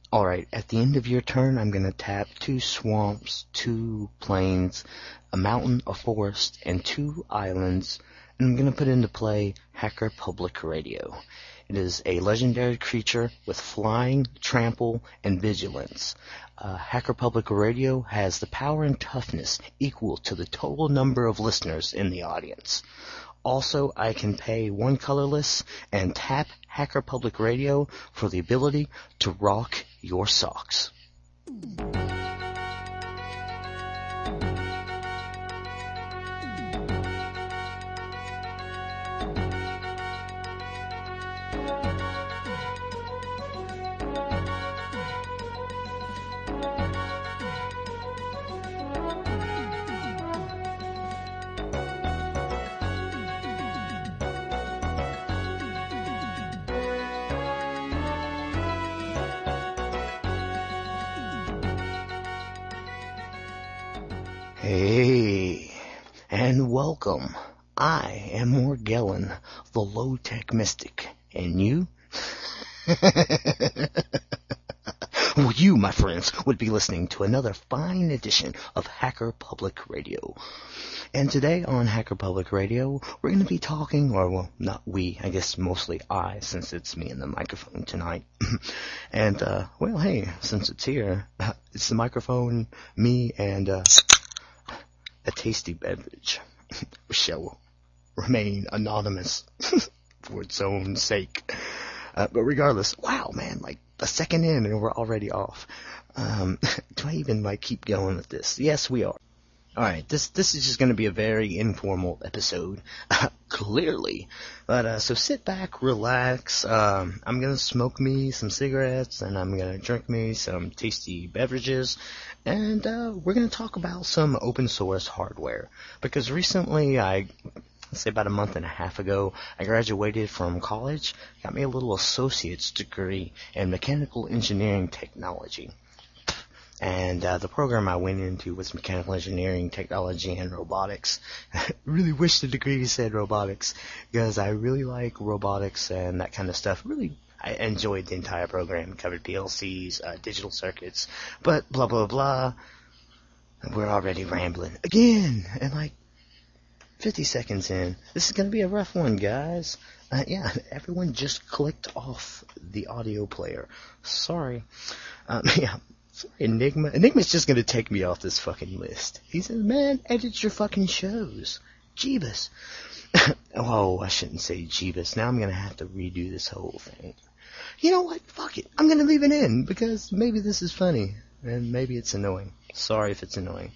Alright, at the end of your turn, I'm gonna tap two swamps, two plains, a mountain, a forest, and two islands, and I'm gonna put into play Hacker Public Radio. It is a legendary creature with flying, trample, and vigilance. Hacker Public Radio has the power and toughness equal to the total number of listeners in the audience. Also, I can pay one colorless and tap Hacker Public Radio for the ability to rock your socks. Hey, and welcome. I am Morgellon, the low-tech mystic, and you? Well, you, my friends, would be listening to another fine edition of Hacker Public Radio. And today on Hacker Public Radio, we're going to be talking, or well, not we, I guess mostly I, since it's me and the microphone tonight. And, well, hey, since it's here, it's the microphone, me, and, a tasty beverage shall remain anonymous for its own sake. But regardless, wow, man, like a second in and we're already off. Do I even keep going with this? Yes, we are. Alright, this is just going to be a very informal episode, clearly. But, so sit back, relax, I'm going to smoke me some cigarettes, and I'm going to drink me some tasty beverages, and, we're going to talk about some open source hardware. Because recently, let's say about a month and a half ago, I graduated from college, got me a little associate's degree in mechanical engineering technology. And the program I went into was mechanical engineering, technology, and robotics. I really wish the degree said robotics, because I really like robotics and that kind of stuff. Really, I enjoyed the entire program. It covered PLCs, digital circuits, but blah, blah, blah. We're already rambling again, and 50 seconds in. This is going to be a rough one, guys. Yeah, everyone just clicked off the audio player. Sorry. Yeah. Sorry, Enigma. Enigma's just gonna take me off this fucking list. He says, man, edit your fucking shows. Jeebus. Oh, I shouldn't say Jeebus. Now I'm gonna have to redo this whole thing. You know what? Fuck it. I'm gonna leave it in, because maybe this is funny. And maybe it's annoying. Sorry if it's annoying.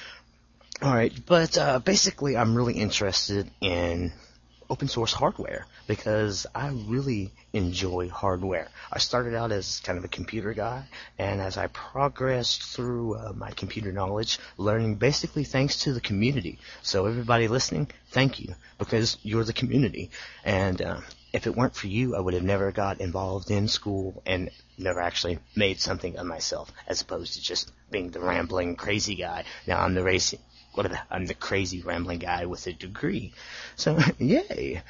Alright, but basically I'm really interested in open source hardware, because I really enjoy hardware. I started out as kind of a computer guy, and as I progressed through my computer knowledge, learning basically thanks to the community. So everybody listening, thank you, because you're the community. And if it weren't for you, I would have never got involved in school and never actually made something of myself, as opposed to just being the rambling crazy guy. Now I'm the crazy rambling guy with a degree. So, yay.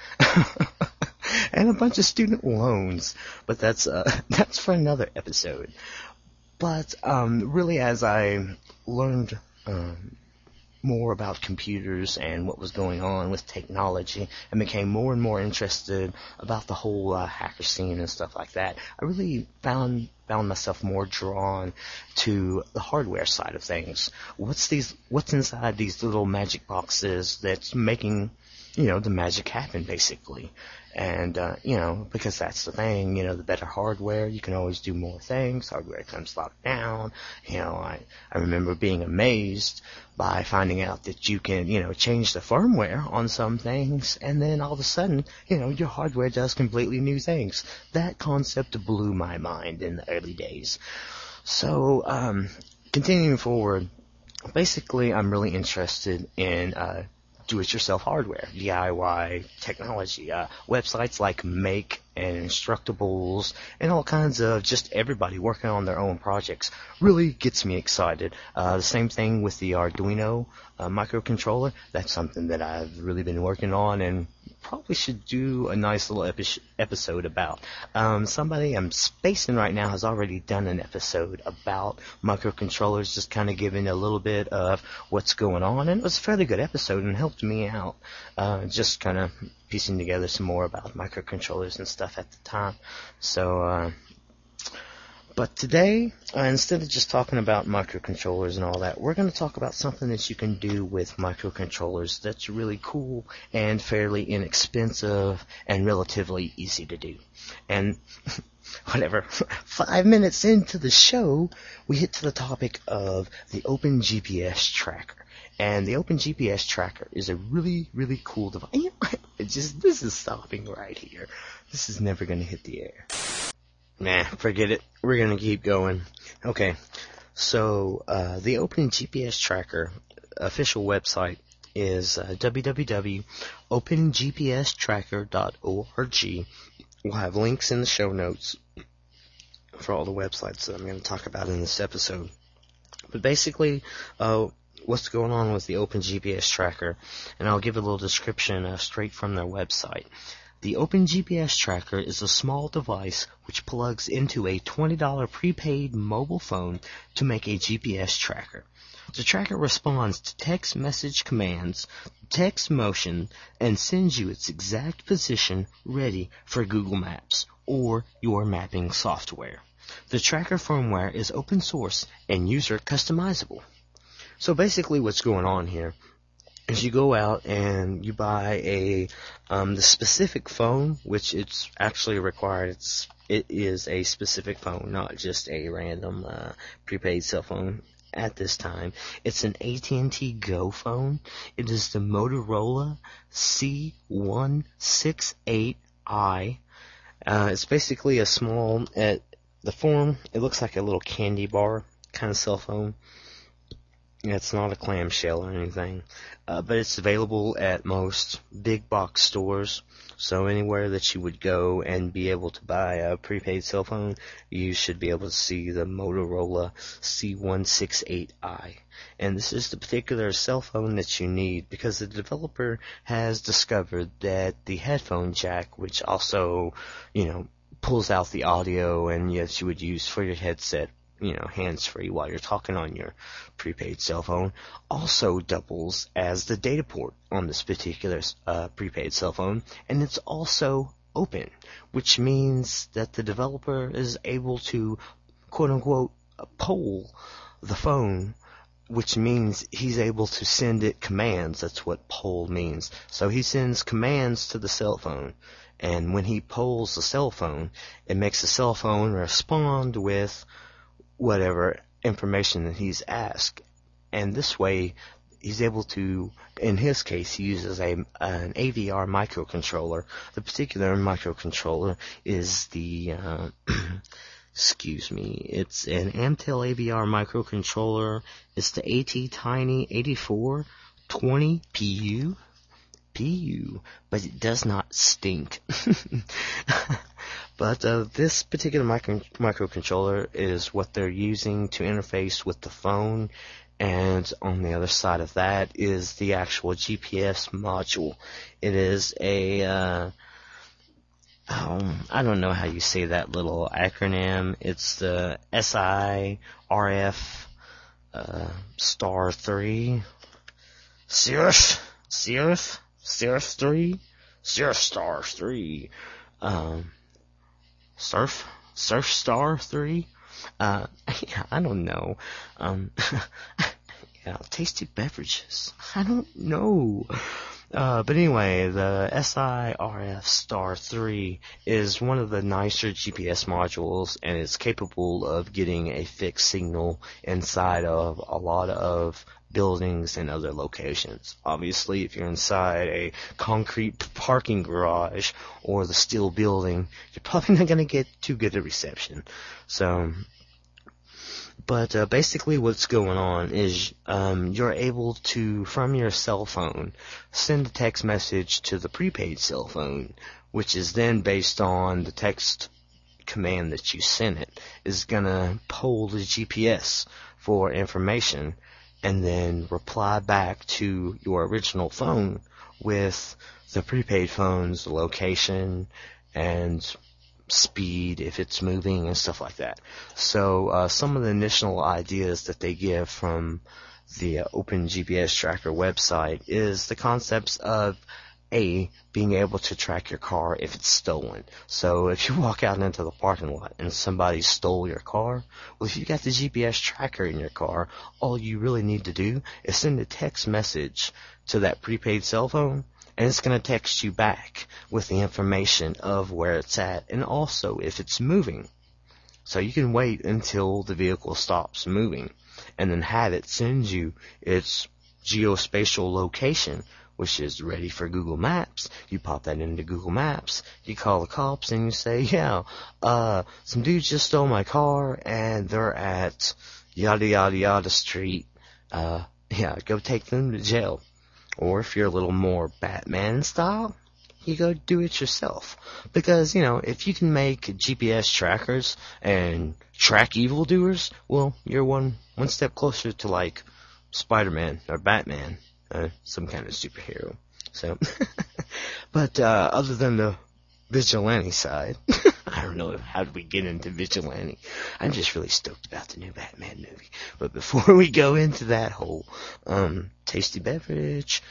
And a bunch of student loans. But that's for another episode. But, really as I learned, more about computers and what was going on with technology, and became more and more interested about the whole hacker scene and stuff like that, I really found myself more drawn to the hardware side of things. What's inside these little magic boxes that's making, the magic happen, basically. And, because that's the thing, the better hardware, you can always do more things. Hardware comes locked down. I remember being amazed by finding out that you can, change the firmware on some things, and then all of a sudden, your hardware does completely new things. That concept blew my mind in the early days. So, continuing forward, basically I'm really interested in, do-it-yourself hardware, DIY technology, websites like Make and Instructables and all kinds of just everybody working on their own projects really gets me excited. The same thing with the Arduino microcontroller. That's something that I've really been working on and probably should do a nice little episode about. Somebody I'm spacing right now has already done an episode about microcontrollers, just kind of giving a little bit of what's going on, and it was a fairly good episode and helped me out, just kind of piecing together some more about microcontrollers and stuff at the time. So, but today, instead of just talking about microcontrollers and all that, we're going to talk about something that you can do with microcontrollers that's really cool and fairly inexpensive and relatively easy to do. And whatever, 5 minutes into the show, we hit to the topic of the OpenGPS Tracker. And the OpenGPS Tracker is a really, really cool device. This is stopping right here. This is never going to hit the air. Nah, forget it. We're going to keep going. Okay, so the OpenGPS Tracker official website is www.opengpstracker.org. We'll have links in the show notes for all the websites that I'm going to talk about in this episode. But basically, what's going on with the OpenGPS Tracker, and I'll give a little description straight from their website. The OpenGPS Tracker is a small device which plugs into a $20 prepaid mobile phone to make a GPS tracker. The tracker responds to text message commands, text motion, and sends you its exact position ready for Google Maps or your mapping software. The tracker firmware is open source and user customizable. So basically what's going on here is you go out and you buy the specific phone, which it's actually required. It is a specific phone, not just a random prepaid cell phone at this time. It's an AT&T Go phone. It is the Motorola C168i. It's basically a small, the form, it looks like a little candy bar kind of cell phone. It's not a clamshell or anything, but it's available at most big box stores. So anywhere that you would go and be able to buy a prepaid cell phone, you should be able to see the Motorola C168i. And this is the particular cell phone that you need because the developer has discovered that the headphone jack, which also, pulls out the audio and yes, you would use for your headset, hands-free while you're talking on your prepaid cell phone, also doubles as the data port on this particular prepaid cell phone, and it's also open, which means that the developer is able to, quote-unquote, poll the phone, which means he's able to send it commands. That's what poll means. So he sends commands to the cell phone, and when he polls the cell phone, it makes the cell phone respond with whatever information that he's asked. And this way, he's able to, in his case, he uses an AVR microcontroller. The particular microcontroller is the, it's an Amtel AVR microcontroller. It's the ATtiny 8420 PU, but it does not stink. But this particular microcontroller is what they're using to interface with the phone, and on the other side of that is the actual GPS module. It is a, I don't know how you say that little acronym. It's the SIRF star 3, Cirrus Star 3, Surf Star 3? Yeah, I don't know. Tasty beverages. I don't know. But anyway, the SIRF Star 3 is one of the nicer GPS modules, and it's capable of getting a fixed signal inside of a lot of buildings and other locations. Obviously, if you're inside a concrete parking garage or the steel building, you're probably not going to get too good a reception. So, But basically what's going on is you're able to, from your cell phone, send a text message to the prepaid cell phone, which is then based on the text command that you sent it, is going to poll the GPS for information and then reply back to your original phone with the prepaid phone's location and speed if it's moving and stuff like that. So some of the initial ideas that they give from the Open GPS Tracker website is the concepts of being able to track your car if it's stolen. So if you walk out into the parking lot and somebody stole your car, well, if you got the GPS tracker in your car, all you really need to do is send a text message to that prepaid cell phone, and it's going to text you back with the information of where it's at and also if it's moving. So you can wait until the vehicle stops moving and then have it send you its geospatial location, which is ready for Google Maps. You pop that into Google Maps, you call the cops and you say, yeah, some dudes just stole my car and they're at yada yada yada street. Go take them to jail. Or if you're a little more Batman style, you go do it yourself. Because, if you can make GPS trackers and track evildoers, well, you're one step closer to like Spider-Man or Batman. Some kind of superhero. So, but other than the vigilante side, I don't know how did we get into vigilante. I'm just really stoked about the new Batman movie. But before we go into that whole tasty beverage,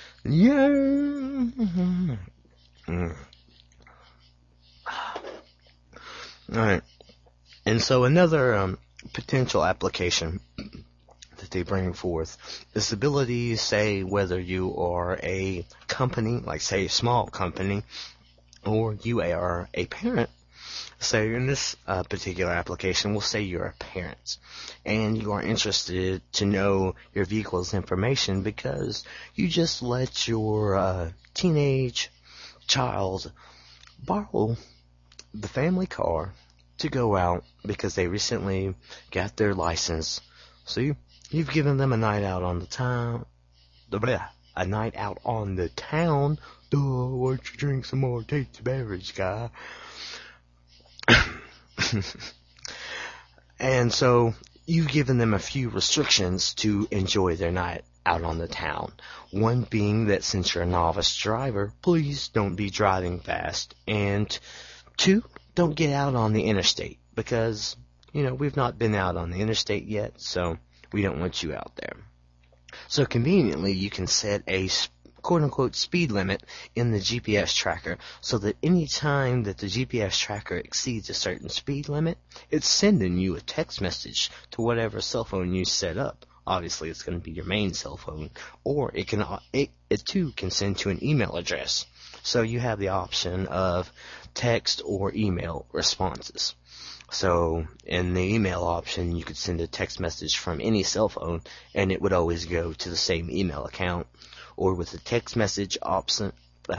Alright. And so another potential application that they bring forth is the ability, say, whether you are a company, like say a small company, or you are a parent. So in this particular application, we'll say you're a parent, and you are interested to know your vehicle's information because you just let your teenage child borrow the family car to go out because they recently got their license. So you've given them a night out on the town. A night out on the town. Why don't you drink some more tasty beverage, guy? And so you've given them a few restrictions to enjoy their night out on the town. One being that since you're a novice driver, please don't be driving fast. And 2, don't get out on the interstate because, we've not been out on the interstate yet, so we don't want you out there. So conveniently, you can set a quote-unquote speed limit in the GPS tracker so that any time that the GPS tracker exceeds a certain speed limit, it's sending you a text message to whatever cell phone you set up. Obviously, it's going to be your main cell phone, or it too can send to an email address. So you have the option of text or email responses. So in the email option, you could send a text message from any cell phone, and it would always go to the same email account. Or with the text message option,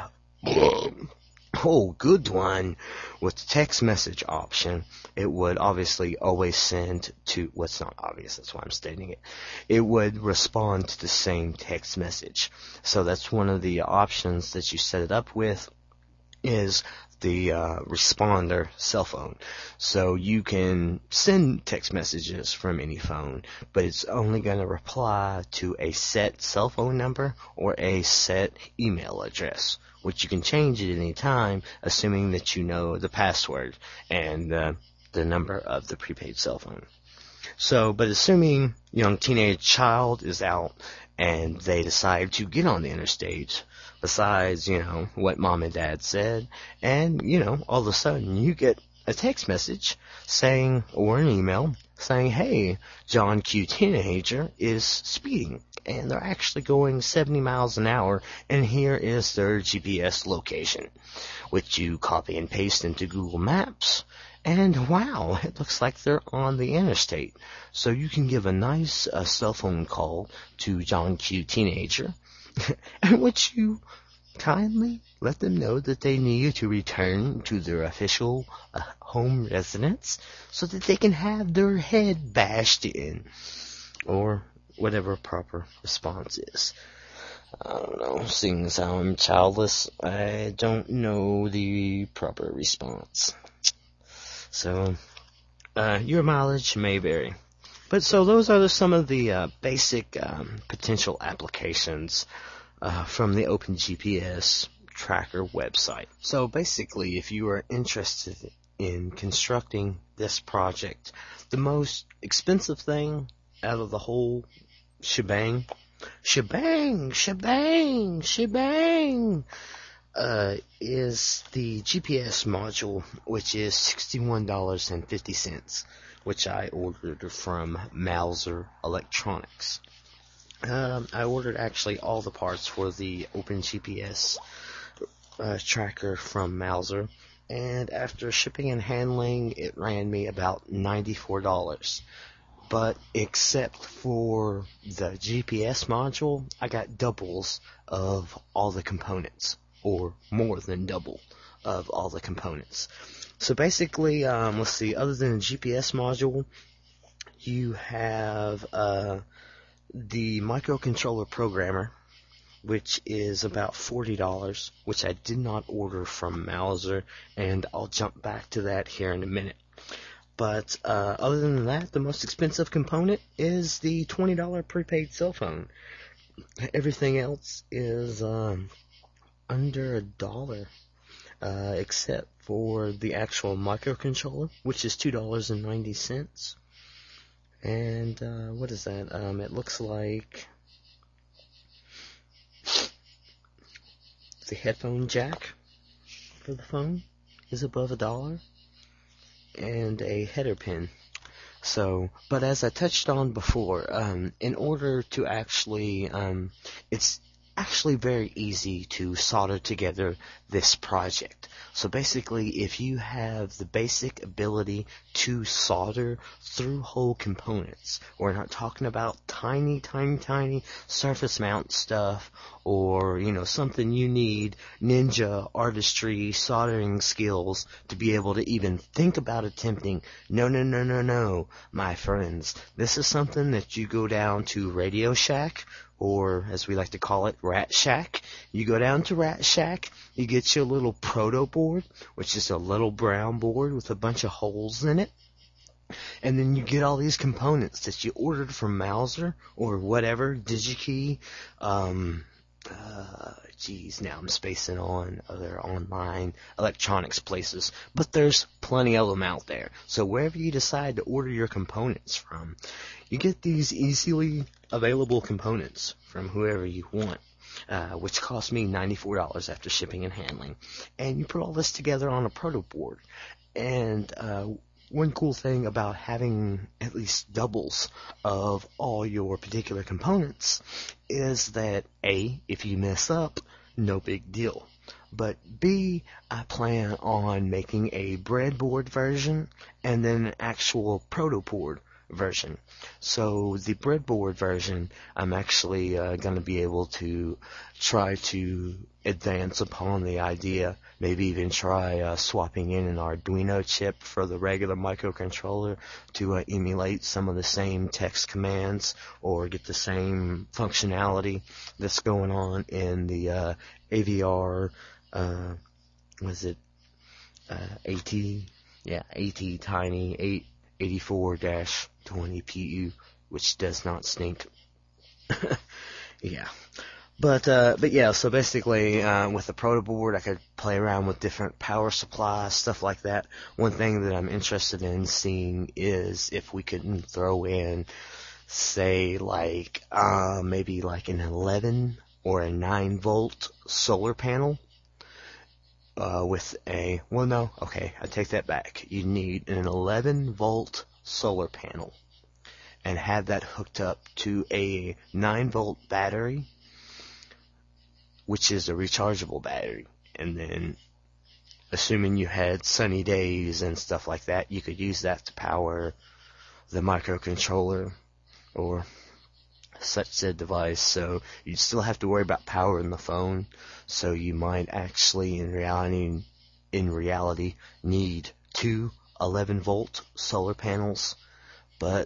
good one. With the text message option, it would obviously always send to, it's not obvious, that's why I'm stating it. It would respond to the same text message. So that's one of the options that you set it up with, is the responder cell phone. So you can send text messages from any phone, but it's only going to reply to a set cell phone number or a set email address, which you can change at any time, assuming that you know the password and the number of the prepaid cell phone. So, but assuming young teenage child is out and they decide to get on the interstate, besides, what mom and dad said, and, all of a sudden you get a text message saying, or an email saying, hey, John Q. Teenager is speeding, and they're actually going 70 miles an hour, and here is their GPS location, which you copy and paste into Google Maps, and wow, it looks like they're on the interstate. So you can give a nice cell phone call to John Q. Teenager, in which you kindly let them know that they need to return to their official home residence so that they can have their head bashed in, or whatever proper response is. I don't know, seeing as how I'm childless, I don't know the proper response. So, your mileage may vary. But so those are some of the basic potential applications from the OpenGPS tracker website. So basically, if you are interested in constructing this project, the most expensive thing out of the whole shebang, is the GPS module, which is $61.50, which I ordered from Mouser Electronics. I ordered actually all the parts for the OpenGPS tracker from Mouser, and after shipping and handling, it ran me about $94. But except for the GPS module, I got doubles of all the components, or more than double of all the components. So basically, let's see, other than the GPS module, you have the microcontroller programmer, which is about $40, which I did not order from Mouser, and I'll jump back to that here in a minute. But other than that, the most expensive component is the $20 prepaid cell phone. Everything else is under $1, except for the actual microcontroller, which is $2.90. And what is that? It looks like the headphone jack for the phone is above $1, and a header pin. So, but as I touched on before, in order to actually, it's actually very easy to solder together this project. So basically, if you have the basic ability to solder through whole components, we're not talking about tiny surface mount stuff, or, something you need ninja artistry soldering skills to be able to even think about attempting. No, my friends. This is something that you go down to Radio Shack, or as we like to call it, Rat Shack. You go down to Rat Shack, you get your little proto board, which is a little brown board with a bunch of holes in it. And then you get all these components that you ordered from Mouser or whatever, DigiKey. Now I'm spacing on other online electronics places, but there's plenty of them out there. So wherever you decide to order your components from, you get these easily available components from whoever you want, which cost me $94 after shipping and handling. And you put all this together on a proto board. And one cool thing about having at least doubles of all your particular components is that A, if you mess up, no big deal. But B, I plan on making a breadboard version and then an actual proto board version. So the breadboard version, I'm actually going to be able to try to advance upon the idea, maybe even try swapping in an Arduino chip for the regular microcontroller to emulate some of the same text commands or get the same functionality that's going on in the AVR, AT? Yeah, AT Tiny 84-20PU, which does not stink. Yeah. But yeah, so basically, with the proto board, I could play around with different power supplies, stuff like that. One thing that I'm interested in seeing is if we could throw in, say, like, maybe like an 11 or a 9 volt solar panel, with I take that back. You need an 11 volt solar panel and have that hooked up to a 9 volt battery, which is a rechargeable battery. And then, assuming you had sunny days and stuff like that, you could use that to power the microcontroller or such said device, so you'd still have to worry about power in the phone, so you might actually in reality need two 11-volt solar panels. But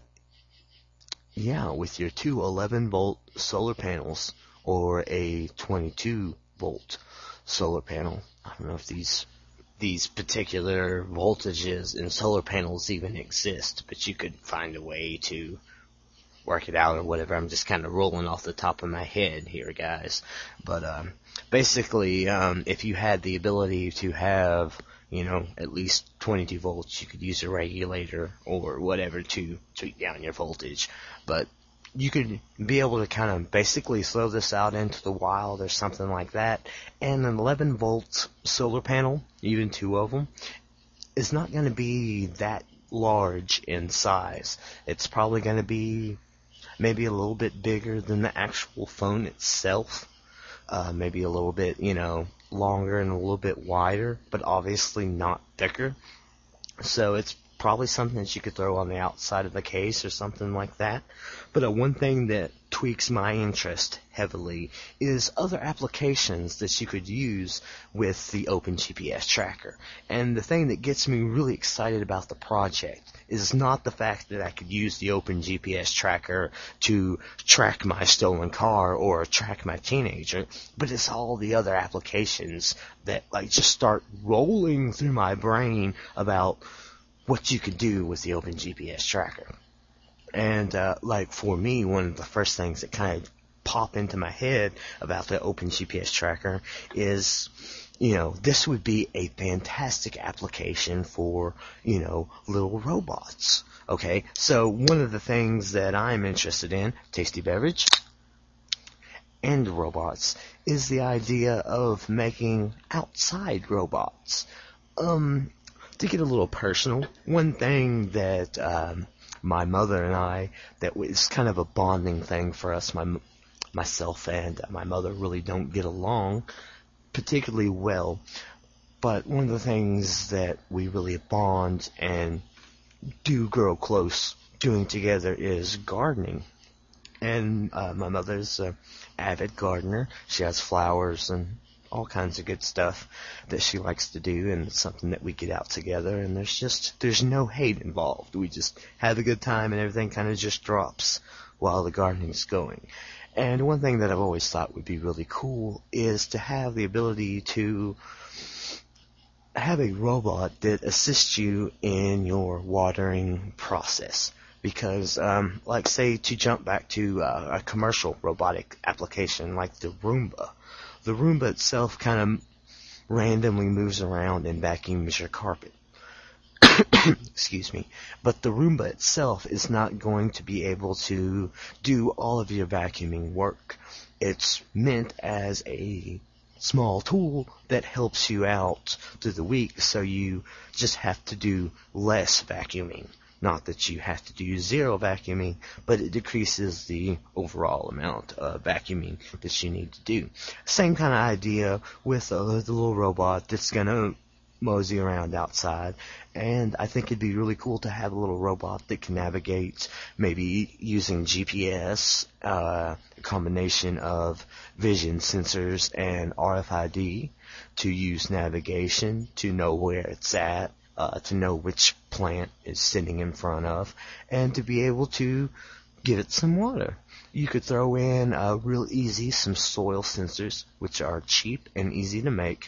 yeah, with your two 11-volt solar panels or a 22-volt solar panel, I don't know if these particular voltages in solar panels even exist, but you could find a way to work it out or whatever. I'm just kind of rolling off the top of my head here, guys. But basically, if you had the ability to have, at least 22 volts, you could use a regulator or whatever to tweak down your voltage. But you could be able to kind of basically throw this out into the wild or something like that. And an 11-volt solar panel, even two of them, is not going to be that large in size. It's probably going to be maybe a little bit bigger than the actual phone itself. Maybe a little bit, longer and a little bit wider, but obviously not thicker. So it's probably something that you could throw on the outside of the case or something like that. But one thing that tweaks my interest heavily is other applications that you could use with the OpenGPS tracker. And the thing that gets me really excited about the project is not the fact that I could use the OpenGPS tracker to track my stolen car or track my teenager, but it's all the other applications that just start rolling through my brain about what you could do with the OpenGPS tracker. And for me, one of the first things that kind of pop into my head about the OpenGPS tracker is, this would be a fantastic application for, little robots. Okay, so one of the things that I'm interested in, tasty beverage, and robots, is the idea of making outside robots. To get a little personal, one thing that my mother and I, that was kind of a bonding thing for us, myself and my mother really don't get along particularly well, but one of the things that we really bond and do grow close doing together is gardening. And my mother's an avid gardener. She has flowers and all kinds of good stuff that she likes to do, and it's something that we get out together, and there's no hate involved. We just have a good time, and everything kind of just drops while the gardening's going. And one thing that I've always thought would be really cool is to have the ability to have a robot that assists you in your watering process. Because, say, to jump back to a commercial robotic application like the Roomba itself kind of randomly moves around and vacuums your carpet. Excuse me. But the Roomba itself is not going to be able to do all of your vacuuming work. It's meant as a small tool that helps you out through the week, so you just have to do less vacuuming. Not that you have to do zero vacuuming, but it decreases the overall amount of vacuuming that you need to do. Same kind of idea with the little robot that's going to mosey around outside. And I think it'd be really cool to have a little robot that can navigate, maybe using GPS, a combination of vision sensors and RFID to use navigation, to know where it's at, to know which plant is sitting in front of, and to be able to give it some water. You could throw in real easy some soil sensors, which are cheap and easy to make,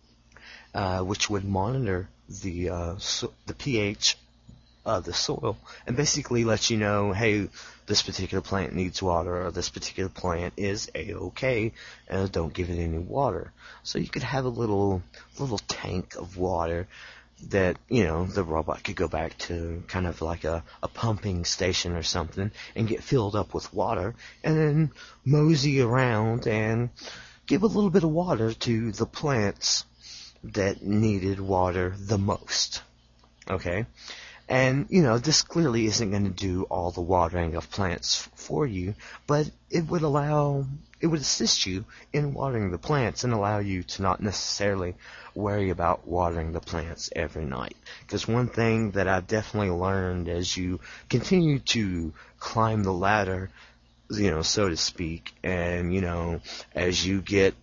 which would monitor the pH of the soil and basically let you know, hey, this particular plant needs water, or this particular plant is A-okay, and don't give it any water. So you could have a little tank of water that, the robot could go back to kind of like a pumping station or something and get filled up with water, and then mosey around and give a little bit of water to the plants that needed water the most. Okay? And, this clearly isn't going to do all the watering of plants for you, but it would assist you in watering the plants and allow you to not necessarily worry about watering the plants every night. Because one thing that I've definitely learned as you continue to climb the ladder so to speak. And, as you get,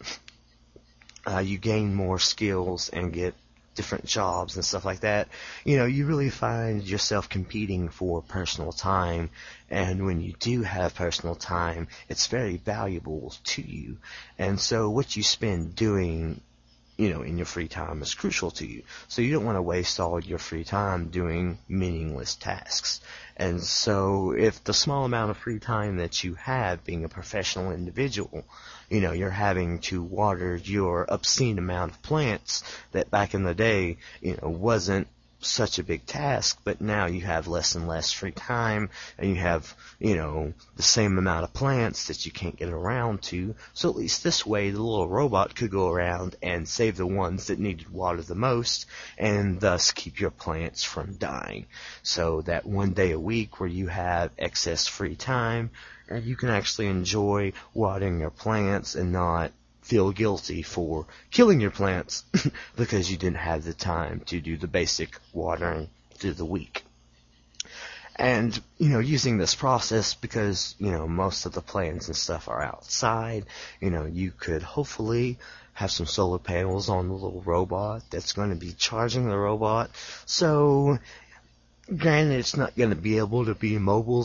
you gain more skills and get different jobs and stuff like that, you really find yourself competing for personal time. And when you do have personal time, it's very valuable to you. And so what you spend doing, in your free time is crucial to you. So you don't want to waste all your free time doing meaningless tasks. And so if the small amount of free time that you have being a professional individual, you're having to water your obscene amount of plants that back in the day, wasn't such a big task, but now you have less and less free time, and you have, the same amount of plants that you can't get around to. So at least this way, the little robot could go around and save the ones that needed water the most, and thus keep your plants from dying. So that one day a week where you have excess free time, and you can actually enjoy watering your plants and not feel guilty for killing your plants because you didn't have the time to do the basic watering through the week. And, using this process because, most of the plants and stuff are outside, you could hopefully have some solar panels on the little robot that's going to be charging the robot. So, granted, it's not going to be able to be mobile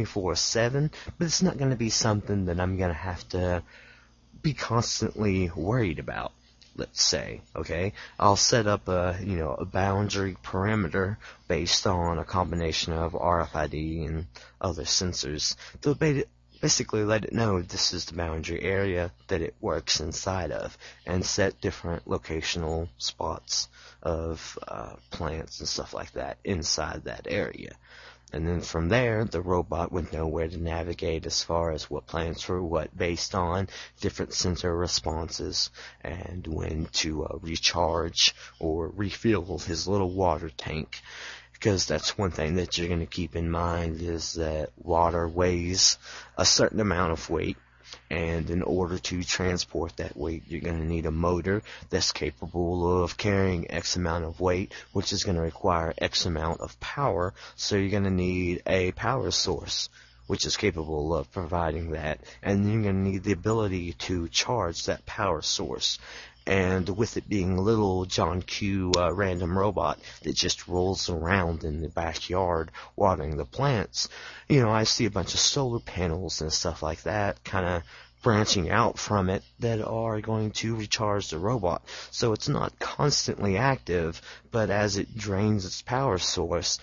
24/7, but it's not going to be something that I'm going to have to be constantly worried about, let's say, okay? I'll set up a boundary parameter based on a combination of RFID and other sensors to basically let it know this is the boundary area that it works inside of, and set different locational spots of plants and stuff like that inside that area. And then from there, the robot would know where to navigate as far as what plants were what based on different sensor responses, and when to recharge or refill his little water tank. Because that's one thing that you're going to keep in mind, is that water weighs a certain amount of weight. And in order to transport that weight, you're going to need a motor that's capable of carrying X amount of weight, which is going to require X amount of power. So you're going to need a power source, which is capable of providing that. And you're going to need the ability to charge that power source. And with it being a little John Q. Random robot that just rolls around in the backyard watering the plants, I see a bunch of solar panels and stuff like that kind of branching out from it that are going to recharge the robot. So it's not constantly active, but as it drains its power source,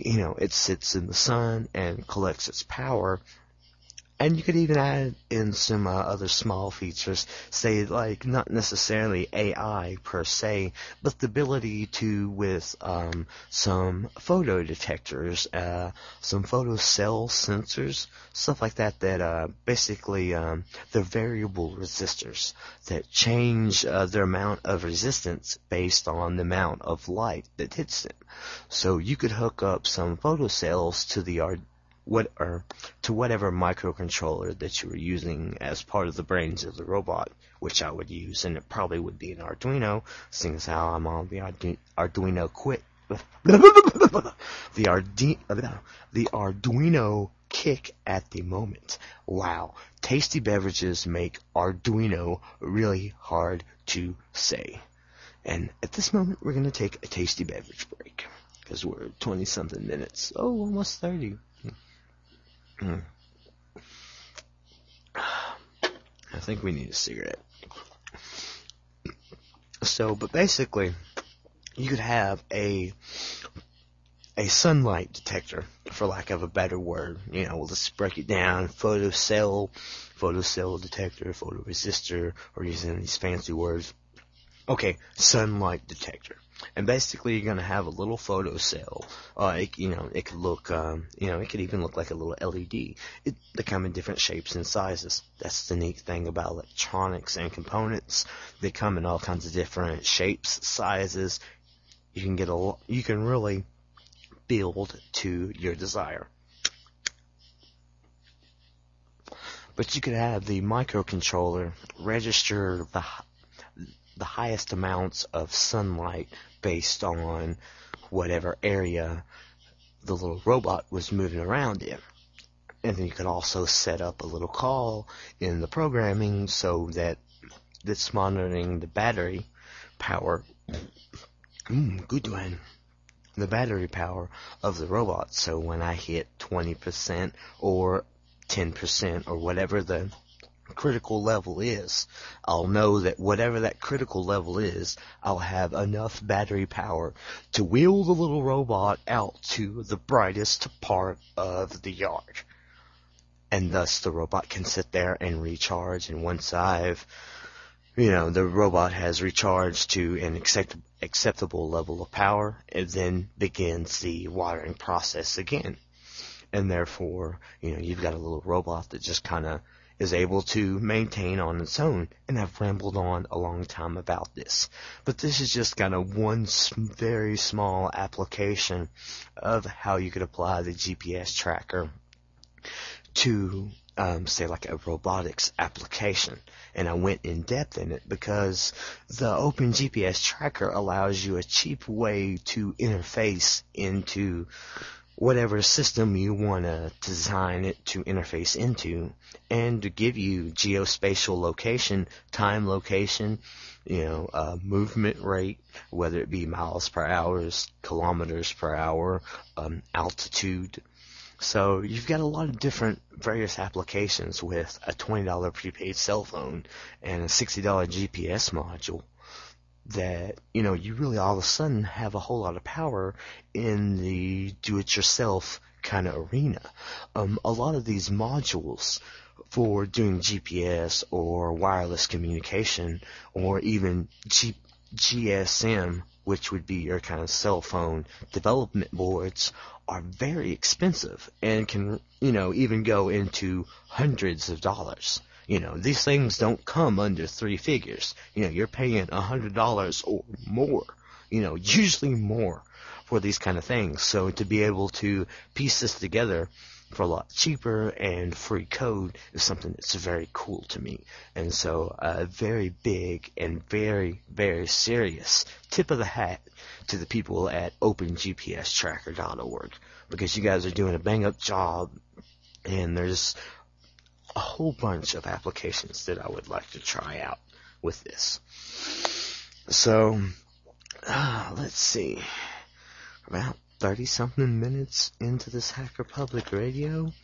it sits in the sun and collects its power. And you could even add in some other small features, say like not necessarily AI per se, but the ability to, with some photo detectors, some photocell sensors, stuff like that, that basically they're variable resistors that change their amount of resistance based on the amount of light that hits them. So you could hook up some photocells to the whatever microcontroller that you were using as part of the brains of the robot, which I would use, and it probably would be an Arduino, seeing as how I'm on the Arduino the Arduino kick at the moment. Wow, tasty beverages make Arduino really hard to say. And at this moment, we're going to take a tasty beverage break, because we're 20-something minutes. Oh, almost 30. I think we need a cigarette. So, but basically, you could have a sunlight detector, for lack of a better word. We'll just break it down: photocell detector, photoresistor, or using these fancy words. Okay, sunlight detector. And basically, you're going to have a little photocell. It could look, it could even look like a little LED. They come in different shapes and sizes. That's the neat thing about electronics and components. They come in all kinds of different shapes, sizes. You can really build to your desire. But you could have the microcontroller register the highest amounts of sunlight based on whatever area the little robot was moving around in. And then you can also set up a little call in the programming so that it's monitoring the battery power. Good one. The battery power of the robot. So when I hit 20% or 10% or whatever the critical level is, I'll know that whatever that critical level is, I'll have enough battery power to wheel the little robot out to the brightest part of the yard. And thus the robot can sit there and recharge. And once the robot has recharged to an acceptable level of power, it then begins the watering process again. And therefore, you've got a little robot that just kind of is able to maintain on its own. And I've rambled on a long time about this. But this is just kind of one very small application of how you could apply the GPS tracker to, say, like a robotics application. And I went in depth in it because the Open GPS tracker allows you a cheap way to interface into whatever system you want to design it to interface into, and to give you geospatial location, time location, movement rate, whether it be miles per hour, kilometers per hour, altitude. So you've got a lot of different various applications with a $20 prepaid cell phone and a $60 GPS module that, you really all of a sudden have a whole lot of power in the do-it-yourself kind of arena. A lot of these modules for doing GPS or wireless communication or even GSM, which would be your kind of cell phone development boards, are very expensive and can, even go into hundreds of dollars. These things don't come under three figures. You're paying $100 or more, usually more for these kind of things. So to be able to piece this together for a lot cheaper and free code is something that's very cool to me. And so a very big and very, very serious tip of the hat to the people at OpenGPSTracker.org, because you guys are doing a bang-up job, and there's a whole bunch of applications that I would like to try out with this. So, let's see. About 30-something minutes into this Hacker Public Radio.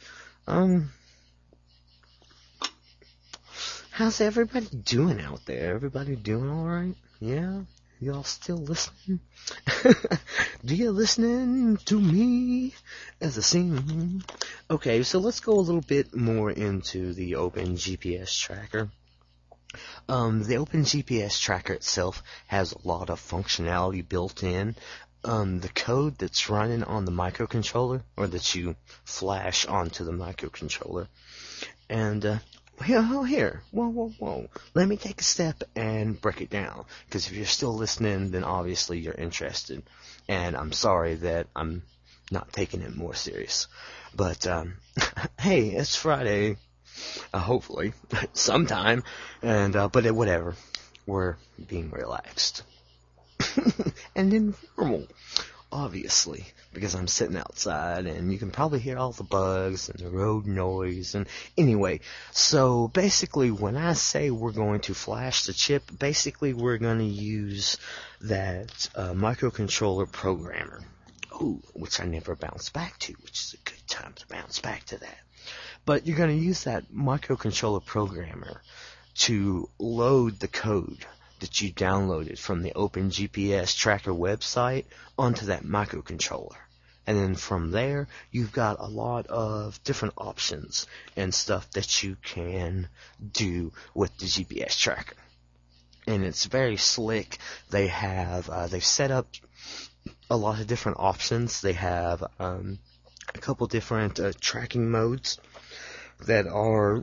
How's everybody doing out there? Everybody doing alright? Yeah? Y'all still listening? Do you listening to me as I sing? Okay, so let's go a little bit more into the Open GPS Tracker. The Open GPS Tracker itself has a lot of functionality built in. The code that's running on the microcontroller, or that you flash onto the microcontroller, and whoa, let me take a step and break it down, because if you're still listening, then obviously you're interested, and I'm sorry that I'm not taking it more serious, but, hey, it's Friday, hopefully, sometime, and, but whatever, we're being relaxed, and informal, obviously, because I'm sitting outside, and you can probably hear all the bugs and the road noise, and anyway, so basically, when I say we're going to flash the chip, basically we're going to use that microcontroller programmer, which I never bounce back to, which is a good time to bounce back to that, but you're going to use that microcontroller programmer to load the code that you downloaded from the Open GPS Tracker website onto that microcontroller. And then from there, you've got a lot of different options and stuff that you can do with the GPS tracker. And it's very slick. They have, they've set up a lot of different options. They have a couple different tracking modes that are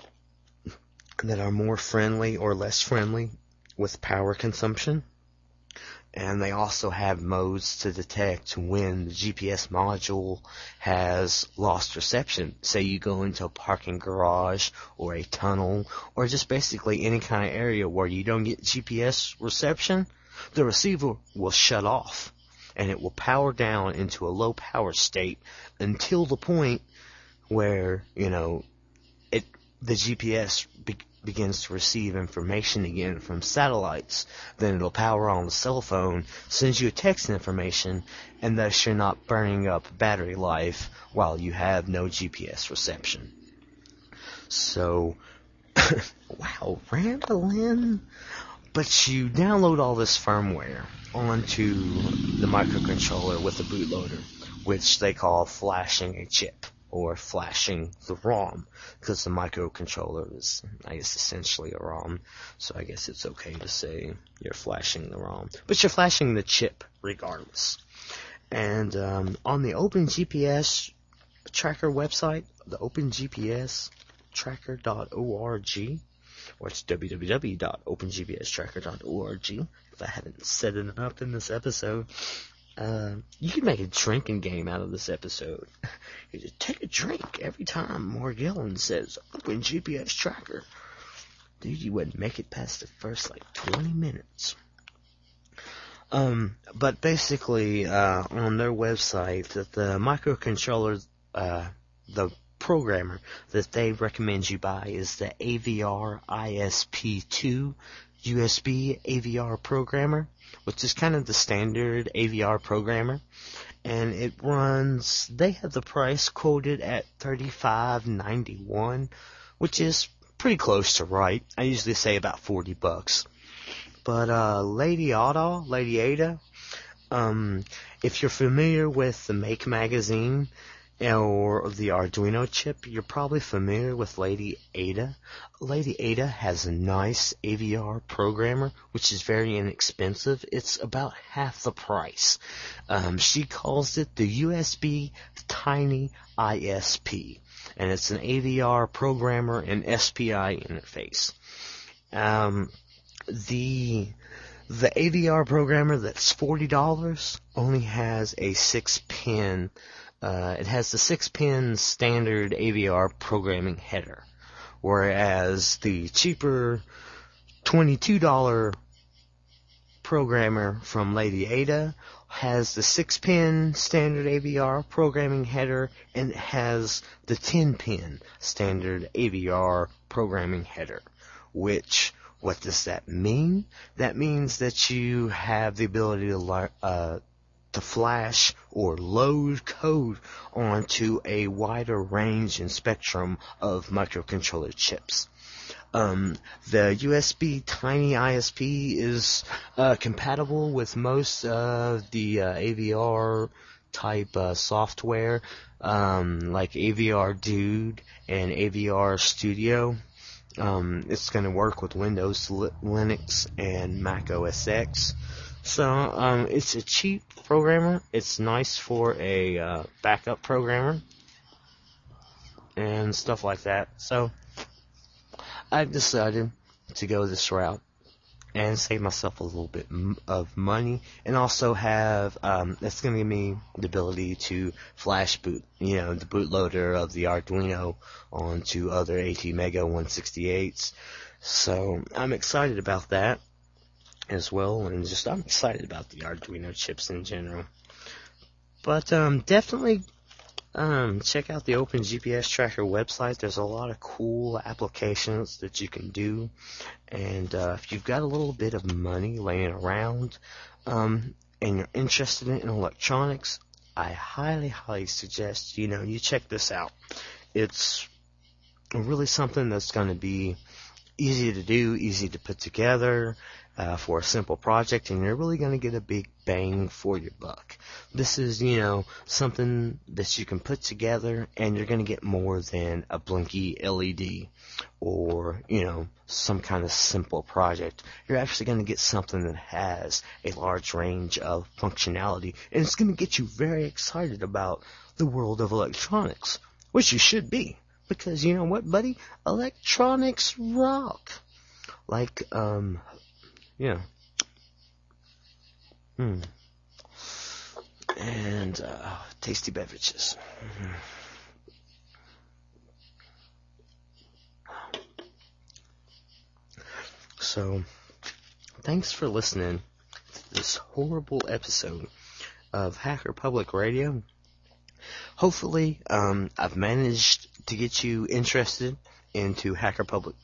more friendly or less friendly with power consumption, and they also have modes to detect when the GPS module has lost reception. Say you go into a parking garage or a tunnel or just basically any kind of area where you don't get GPS reception, the receiver will shut off and it will power down into a low power state until the point where, the GPS begins to receive information again from satellites. Then it'll power on the cell phone, sends you a text information, and thus you're not burning up battery life while you have no GPS reception. So, wow, rambling. But you download all this firmware onto the microcontroller with a bootloader, which they call flashing a chip, or flashing the ROM, because the microcontroller is, I guess, essentially a ROM, so I guess it's okay to say you're flashing the ROM. But you're flashing the chip regardless. And on the OpenGPS tracker website, the OpenGPStracker.org, or it's www.opengpstracker.org, if I haven't said it enough in this episode. You can make a drinking game out of this episode. You just take a drink every time Morgellon says Open GPS Tracker. Dude, you wouldn't make it past the first 20 minutes. But basically, on their website, that the microcontroller, the programmer that they recommend you buy is the AVR ISP2 USB AVR programmer, which is kind of the standard AVR programmer, and it runs, they have the price quoted at $35.91, which is pretty close to right. I usually say about $40. But Lady Ada, if you're familiar with the Make magazine or the Arduino chip, you're probably familiar with Lady Ada. Lady Ada has a nice AVR programmer, which is very inexpensive. It's about half the price. She calls it the USB Tiny ISP, and it's an AVR programmer and SPI interface. The AVR programmer that's $40 only has a 6-pin. It has the 6-pin standard AVR programming header, whereas the cheaper $22 programmer from Lady Ada has the 6-pin standard AVR programming header, and it has the 10-pin standard AVR programming header. What does that mean? That means that you have the ability to flash or load code onto a wider range and spectrum of microcontroller chips. The USB Tiny ISP is compatible with most of the AVR type software, like AVR Dude and AVR Studio. It's going to work with Windows, Linux, and Mac OS X. So, it's a cheap programmer. It's nice for a backup programmer and stuff like that. So, I've decided to go this route and save myself a little bit of money, and also have, that's going to give me the ability to flash boot, the bootloader of the Arduino onto other ATmega 168s. So, I'm excited about that as well, and I'm excited about the Arduino chips in general. But definitely check out the OpenGPS Tracker website. There's a lot of cool applications that you can do, and if you've got a little bit of money laying around, and you're interested in electronics, I highly suggest you check this out. It's really something that's going to be easy to do, easy to put together, for a simple project, and you're really going to get a big bang for your buck. This is, something that you can put together, and you're going to get more than a blinky LED or, some kind of simple project. You're actually going to get something that has a large range of functionality, and it's going to get you very excited about the world of electronics, which you should be, because you know what, buddy? Electronics rock. Yeah. And tasty beverages. So, thanks for listening to this horrible episode of Hacker Public Radio. hopefully, I've managed to get you interested into Hacker Public.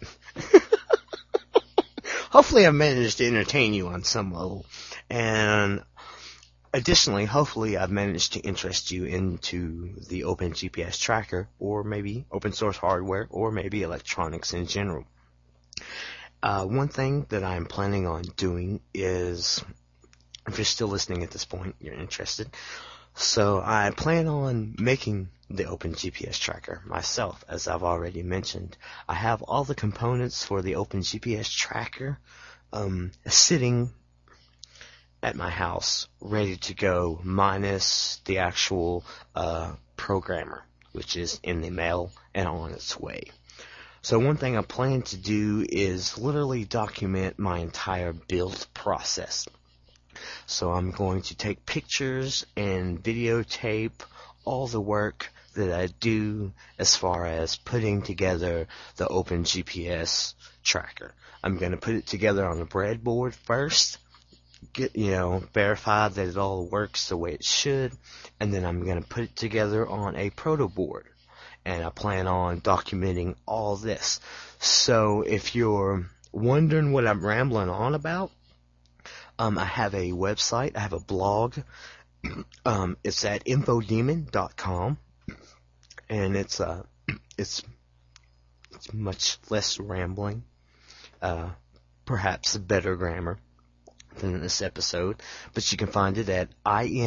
Hopefully, I've managed to entertain you on some level, and additionally, hopefully, I've managed to interest you into the Open GPS tracker, or maybe open source hardware, or maybe electronics in general. One thing that I'm planning on doing is, if you're still listening at this point, you're interested. So I plan on making the Open GPS tracker myself, as I've already mentioned. I have all the components for the Open GPS tracker sitting at my house, ready to go, minus the actual programmer, which is in the mail and on its way. So one thing I plan to do is literally document my entire build process. So I'm going to take pictures and videotape all the work that I do as far as putting together the Open GPS tracker. I'm going to put it together on a breadboard first, verify that it all works the way it should, and then I'm going to put it together on a proto board. And I plan on documenting all this. So if you're wondering what I'm rambling on about, I have a website, I have a blog. It's at infodemon.com, and it's much less rambling, perhaps better grammar than this episode, but you can find it at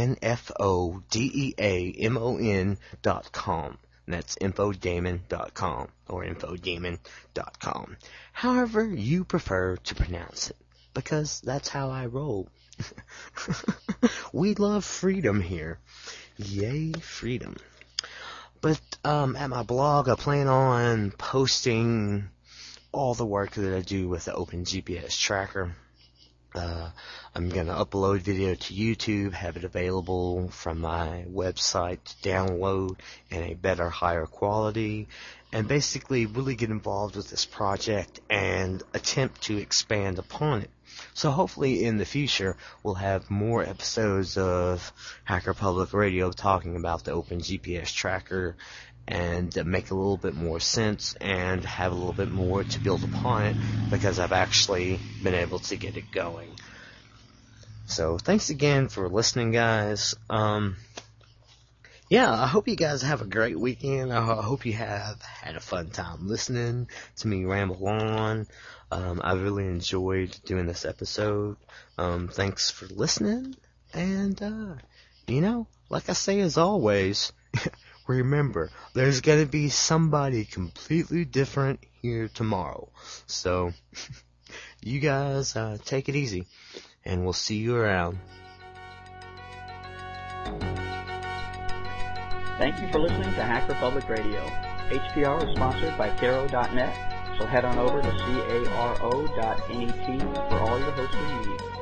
infodeamon.com. And that's infodemon.com or infodemon.com. However you prefer to pronounce it, because that's how I roll. We love freedom here. Yay, freedom. But at my blog, I plan on posting all the work that I do with the Open GPS tracker. I'm going to upload video to YouTube, have it available from my website to download in a better, higher quality, and basically really get involved with this project and attempt to expand upon it. So hopefully in the future we'll have more episodes of Hacker Public Radio talking about the Open GPS tracker and make a little bit more sense and have a little bit more to build upon it, because I've actually been able to get it going. So thanks again for listening, guys. I hope you guys have a great weekend. I hope you have had a fun time listening to me ramble on. I really enjoyed doing this episode. Thanks for listening. And, like I say as always, remember, there's going to be somebody completely different here tomorrow. So, you guys take it easy, and we'll see you around. Thank you for listening to Hacker Public Radio. HPR is sponsored by Caro.net, so head on over to caro.net for all your hosting needs.